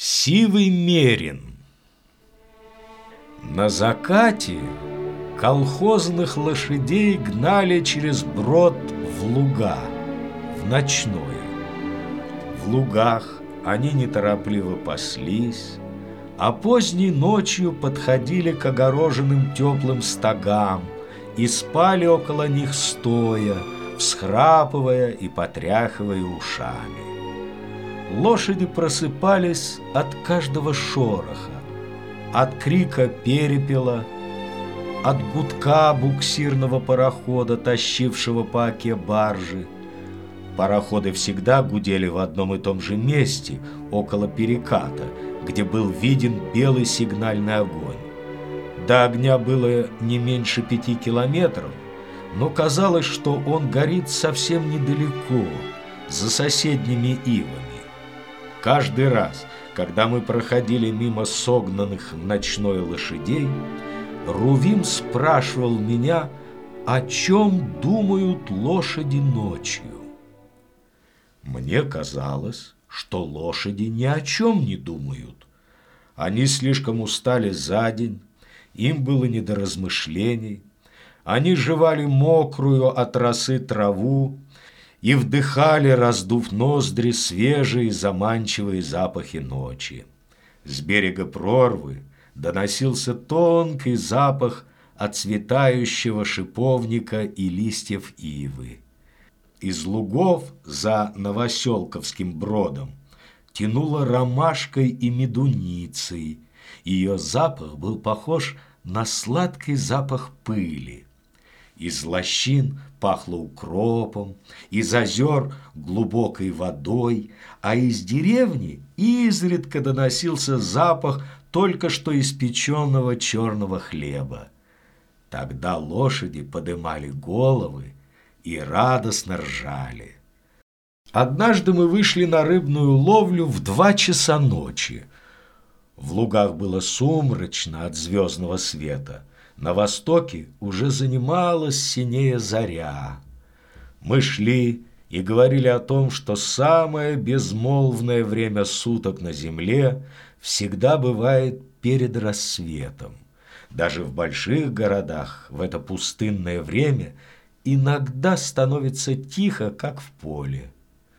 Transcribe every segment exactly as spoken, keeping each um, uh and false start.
Сивый мерин. На закате колхозных лошадей гнали через брод в луга, в ночное. В лугах они неторопливо паслись, а поздней ночью подходили к огороженным теплым стогам и спали около них стоя, всхрапывая и потряхивая ушами. Лошади просыпались от каждого шороха, от крика перепела, от гудка буксирного парохода, тащившего по оке баржи. Пароходы всегда гудели в одном и том же месте, около переката, где был виден белый сигнальный огонь. До огня было не меньше пяти километров, но казалось, что он горит совсем недалеко, за соседними ивами. Каждый раз, когда мы проходили мимо согнанных в ночное лошадей, Рувим спрашивал меня, о чем думают лошади ночью. Мне казалось, что лошади ни о чем не думают. Они слишком устали за день, им было не до размышлений. Они жевали мокрую от росы траву и вдыхали, раздув ноздри, свежие заманчивые запахи ночи. С берега прорвы доносился тонкий запах отцветающего шиповника и листьев ивы. Из лугов за Новоселковским бродом тянуло ромашкой и медуницей. Ее запах был похож на сладкий запах пыли. Из лощин пахло укропом, из озер глубокой водой, а из деревни изредка доносился запах только что испеченного черного хлеба. Тогда лошади подымали головы и радостно ржали. Однажды мы вышли на рыбную ловлю в два часа ночи. В лугах было сумрачно от звездного света. На востоке уже занималась синея заря. Мы шли и говорили о том, что самое безмолвное время суток на земле всегда бывает перед рассветом. Даже в больших городах в это пустынное время иногда становится тихо, как в поле.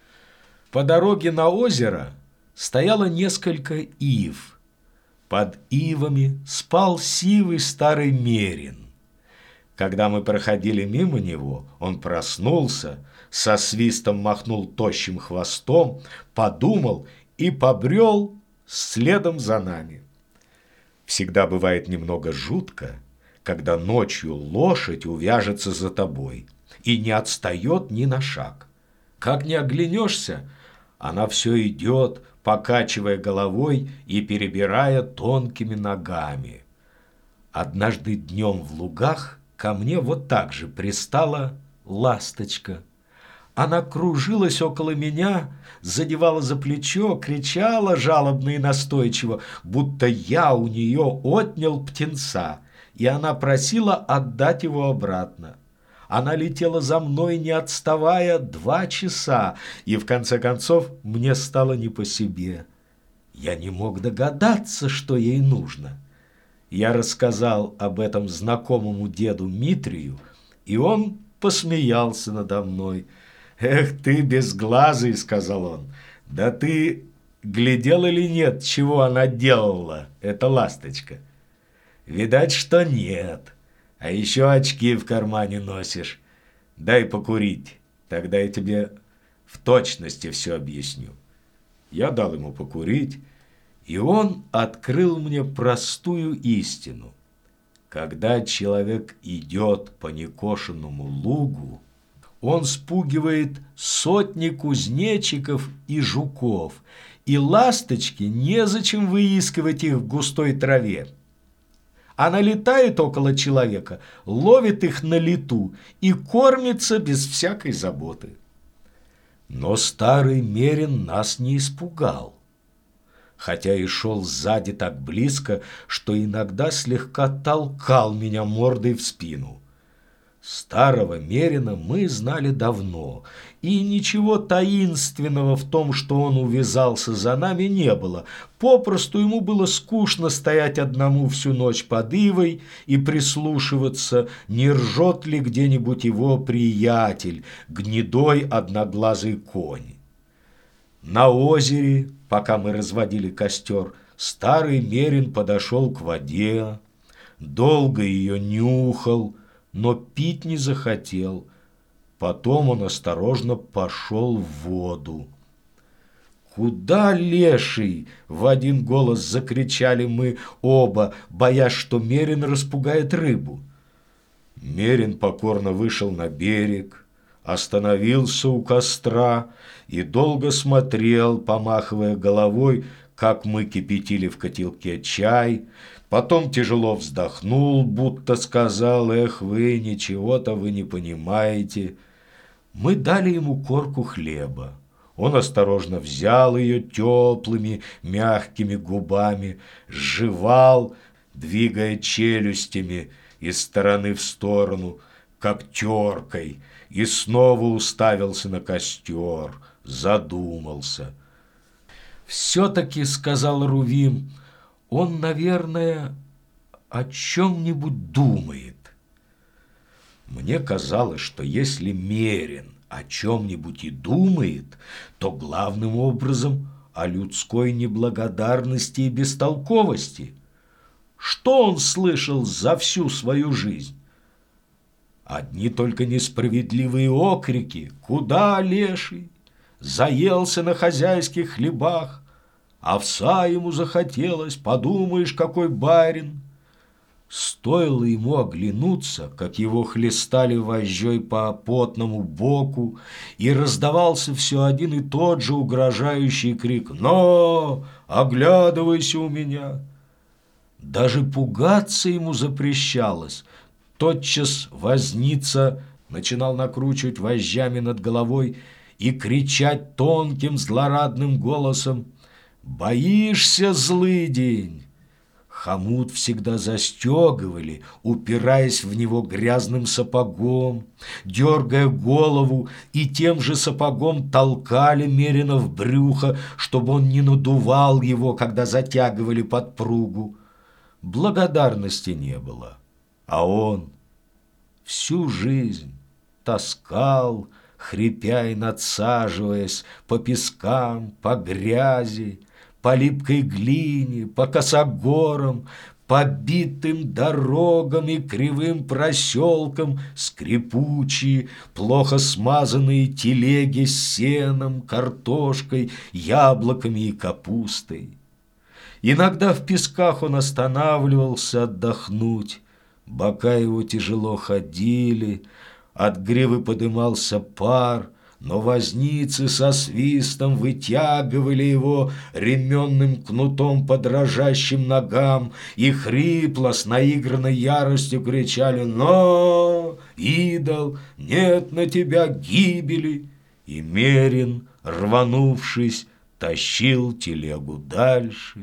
По дороге на озеро стояло несколько ив. Под ивами спал сивый старый мерин. Когда мы проходили мимо него, он проснулся, со свистом махнул тощим хвостом, подумал и побрел следом за нами. Всегда бывает немного жутко, когда ночью лошадь увяжется за тобой и не отстает ни на шаг. Как ни оглянешься, она все идет, покачивая головой и перебирая тонкими ногами. Однажды днем в лугах ко мне вот так же пристала ласточка. Она кружилась около меня, задевала за плечо, кричала жалобно и настойчиво, будто я у нее отнял птенца, и она просила отдать его обратно. Она летела за мной, не отставая, два часа, и в конце концов мне стало не по себе. Я не мог догадаться, что ей нужно. Я рассказал об этом знакомому деду Митрию, и он посмеялся надо мной. «Эх ты, безглазый!» — сказал он. «Да ты глядел или нет, чего она делала, эта ласточка?» «Видать, что нет. А еще очки в кармане носишь. Дай покурить, тогда я тебе в точности все объясню». Я дал ему покурить, и он открыл мне простую истину. Когда человек идет по некошенному лугу, он спугивает сотни кузнечиков и жуков, и ласточке незачем выискивать их в густой траве. Она летает около человека, ловит их на лету и кормится без всякой заботы. Но старый мерин нас не испугал, хотя и шел сзади так близко, что иногда слегка толкал меня мордой в спину. Старого мерина мы знали давно, и ничего таинственного в том, что он увязался за нами, не было. Попросту ему было скучно стоять одному всю ночь под ивой и прислушиваться, не ржет ли где-нибудь его приятель, гнедой одноглазый конь. На озере, пока мы разводили костер, старый Мерин подошел к воде, долго ее нюхал, но пить не захотел. Потом он осторожно пошел в воду. «Куда, леший?» — в один голос закричали мы оба, боясь, что Мерин распугает рыбу. Мерин покорно вышел на берег, остановился у костра и долго смотрел, помахивая головой, как мы кипятили в котелке чай. Потом тяжело вздохнул, будто сказал: «Эх вы, ничего-то вы не понимаете». Мы дали ему корку хлеба. Он осторожно взял ее теплыми, мягкими губами, сживал, двигая челюстями из стороны в сторону, как теркой, и снова уставился на костер, задумался. «Все-таки, — сказал Рувим, — он, наверное, о чем-нибудь думает». Мне казалось, что если Мерин о чем-нибудь и думает, то главным образом о людской неблагодарности и бестолковости. Что он слышал за всю свою жизнь? Одни только несправедливые окрики: «Куда, леший? Заелся на хозяйских хлебах, овса ему захотелось, подумаешь, какой барин». Стоило ему оглянуться, как его хлестали вожжой по потному боку, и раздавался все один и тот же угрожающий крик: «Но! Оглядывайся у меня!» Даже пугаться ему запрещалось. Тотчас возница начинал накручивать вожжами над головой и кричать тонким злорадным голосом: «Боишься, злыдень?» Хомут всегда застегивали, упираясь в него грязным сапогом, дергая голову, и тем же сапогом толкали Мерина в брюхо, чтобы он не надувал его, когда затягивали подпругу. Благодарности не было, а он всю жизнь таскал, хрипя и надсаживаясь, по пескам, по грязи, по липкой глине, по косогорам, по битым дорогам и кривым проселкам, скрипучие, плохо смазанные телеги с сеном, картошкой, яблоками и капустой. Иногда в песках он останавливался отдохнуть, бока его тяжело ходили, от гривы подымался пар, но возницы со свистом вытягивали его ременным кнутом по дрожащим ногам и хрипло с наигранной яростью кричали: «Но, идол, нет на тебя гибели!» И Мерин, рванувшись, тащил телегу дальше.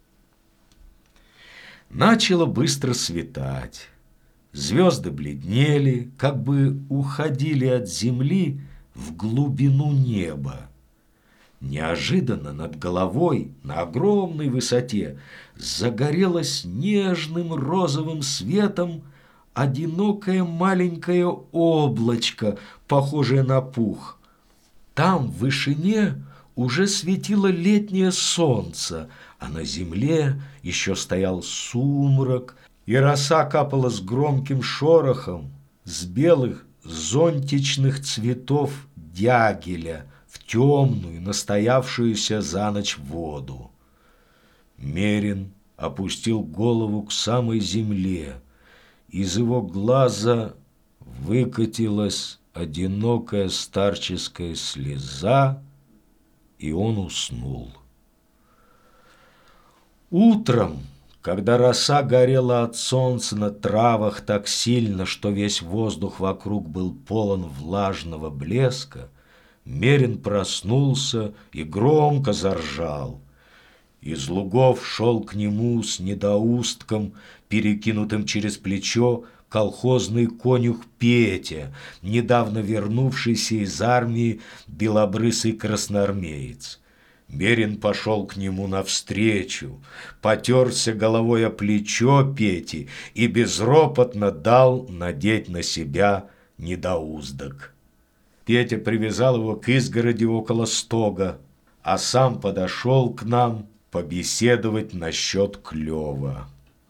Начало быстро светать. Звезды бледнели, как бы уходили от земли в глубину неба. Неожиданно над головой, на огромной высоте, загорелось нежным розовым светом одинокое маленькое облачко, похожее на пух. Там, в вышине, уже светило летнее солнце, а на земле еще стоял сумрак, и роса капала с громким шорохом с белых зонтичных цветов дягеля в темную, настоявшуюся за ночь воду. Мерин опустил голову к самой земле. Из его глаза выкатилась одинокая старческая слеза, и он уснул. Утром, когда роса горела от солнца на травах так сильно, что весь воздух вокруг был полон влажного блеска, Мерин проснулся и громко заржал. Из лугов шел к нему с недоустком, перекинутым через плечо, колхозный конюх Петя, недавно вернувшийся из армии белобрысый красноармеец. Мерин пошел к нему навстречу, потерся головой о плечо Пети и безропотно дал надеть на себя недоуздок. Петя привязал его к изгороди около стога, а сам подошел к нам побеседовать насчет клёва.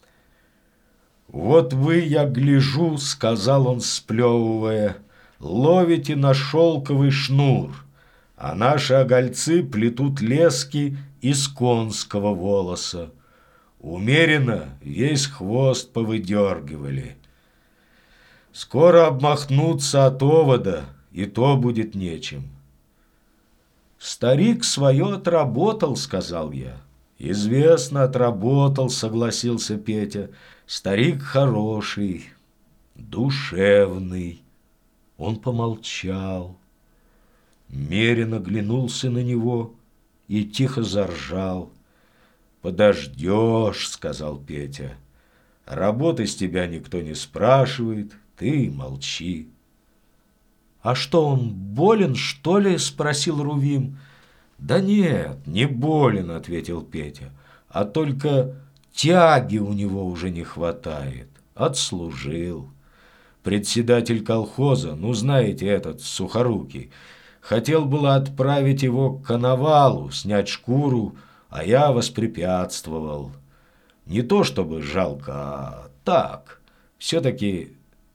«Вот вы, я гляжу, — сказал он, сплевывая, — ловите на шелковый шнур, а наши огольцы плетут лески из конского волоса. Умеренно весь хвост повыдергивали. Скоро обмахнуться от овода, и то будет нечем». «Старик свое отработал, — сказал я. «Известно, отработал, — согласился Петя. Старик хороший, душевный». Он помолчал. Мерин оглянулся на него и тихо заржал. «Подождешь, — сказал Петя. Работы с тебя никто не спрашивает, ты молчи». «А что, он болен, что ли? — спросил Рувим. «Да нет, не болен, — ответил Петя, — а только тяги у него уже не хватает. Отслужил. Председатель колхоза, ну знаете, этот Сухорукий, хотел было отправить его к коновалу, снять шкуру, а я воспрепятствовал. Не то чтобы жалко, а так, все-таки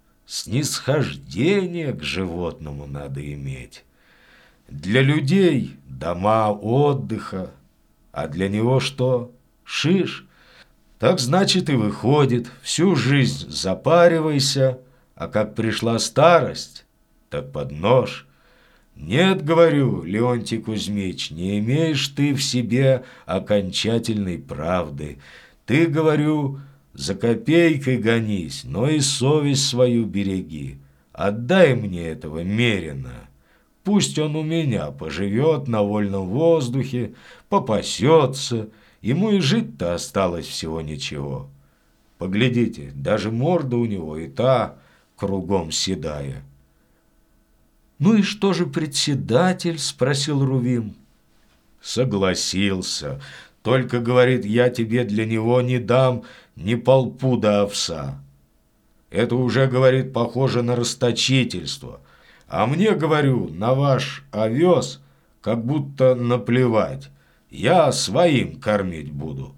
снисхождение к животному надо иметь. Для людей дома отдыха, а для него что? Шиш. Так значит и выходит, всю жизнь запаривайся, а как пришла старость, так под нож. Нет, говорю, Леонтий Кузьмич, не имеешь ты в себе окончательной правды. Ты, говорю, за копейкой гонись, но и совесть свою береги. Отдай мне этого Мерина. Пусть он у меня поживет на вольном воздухе, попасется, ему и жить-то осталось всего ничего. Поглядите, даже морда у него и та кругом седая». «Ну и что же председатель? — спросил Рувим. Согласился. Только, говорит, я тебе для него не дам ни полпуда овса. Это уже, говорит, похоже на расточительство. А мне, говорю, на ваш овес как будто наплевать. Я своим кормить буду.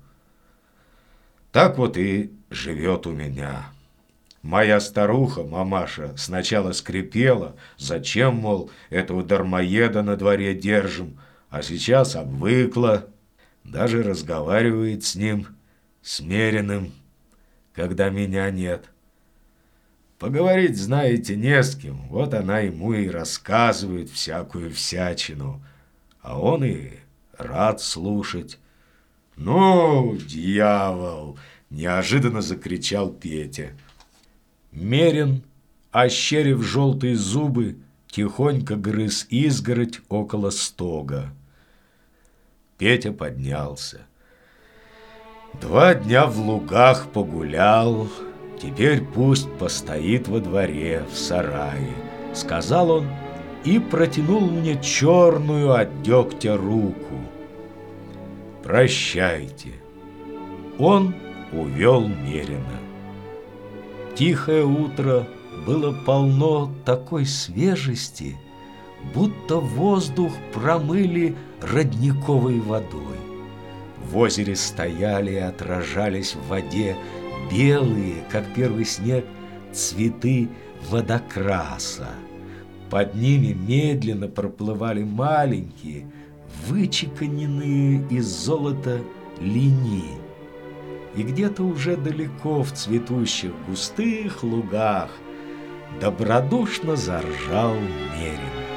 Так вот и живет у меня. Моя старуха, мамаша, сначала скрипела, зачем, мол, этого дармоеда на дворе держим, а сейчас обвыкла, даже разговаривает с ним, с Мериным, когда меня нет. Поговорить, знаете, не с кем, вот она ему и рассказывает всякую всячину, а он и рад слушать. «Ну, дьявол!» – неожиданно закричал Петя. Мерин, ощерив желтые зубы, тихонько грыз изгородь около стога. Петя поднялся. «Два дня в лугах погулял, теперь пусть постоит во дворе, в сарае», — сказал он и протянул мне черную от дегтя руку. «Прощайте». Он увел Мерина. Тихое утро было полно такой свежести, будто воздух промыли родниковой водой. В озере стояли и отражались в воде белые, как первый снег, цветы водокраса. Под ними медленно проплывали маленькие, вычеканенные из золота линии. И где-то уже далеко в цветущих густых лугах добродушно заржал Мерин.